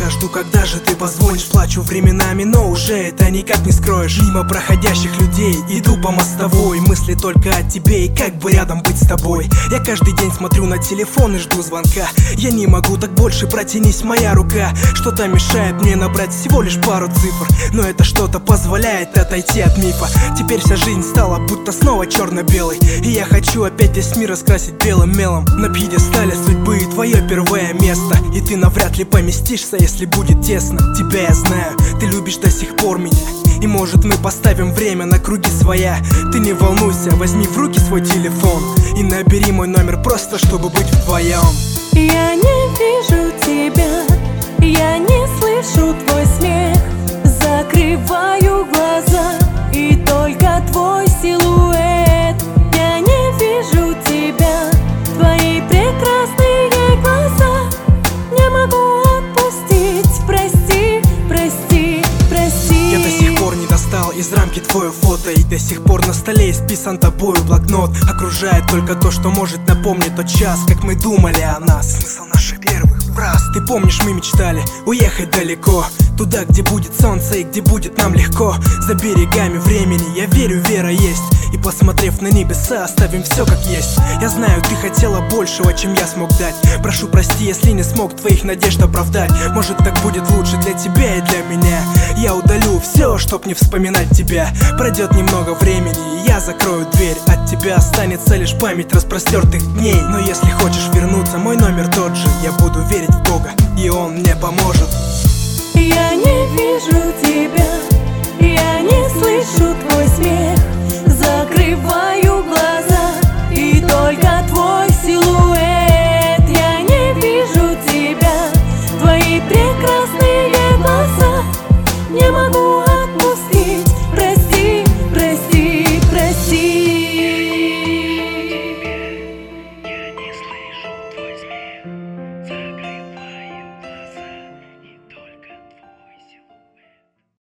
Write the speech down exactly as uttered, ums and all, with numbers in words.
утра, жду, когда же ты позвонишь. Плачу временами, но уже это никак не скроешь. Мимо проходящих людей иду по мостовой, мысли только о тебе и как бы рядом быть с тобой. Я каждый день смотрю на телефон и жду звонка. Я не могу так больше, протянись моя рука. Что-то мешает мне набрать всего лишь пару цифр, но это что-то позволяет отойти от мифа. Теперь вся жизнь стала будто снова черно-белой, и я хочу опять весь мир раскрасить белым мелом. На пьедестале судьбы твое первое место, и ты навряд ли поместишься, если будет тесно. Тебя я знаю, ты любишь до сих пор меня, и может мы поставим время на круги своя. Ты не волнуйся, возьми в руки свой телефон и набери мой номер просто, чтобы быть вдвоем. Я не вижу тебя, я не слышу твой смех. Закрываю глаза, и только твой силуэт. Я не вижу тебя, твои прекрасные глаза. Не могу отпустить, прости, прости, прости. Я до сих пор не достал из рамки твое фото, и до сих пор на столе исписан тобою блокнот. Окружает только то, что может напомнить тот час, как мы думали о нас. Смысл наших первых фраз. Ты помнишь, мы мечтали уехать далеко, туда, где будет солнце и где будет нам легко. За берегами времени, я верю, вера есть, и посмотрев на небеса, оставим все как есть. Я знаю, ты хотела большего, чем я смог дать. Прошу прости, если не смог твоих надежд оправдать. Может, так будет лучше для тебя и для меня. Я удалю все, чтоб не вспоминать тебя. Пройдет немного времени, и я закрою дверь. От тебя останется лишь память распростертых дней. Но если хочешь вернуться, мой номер тот же. Я буду верить в Бога, и Он мне поможет. Я не вижу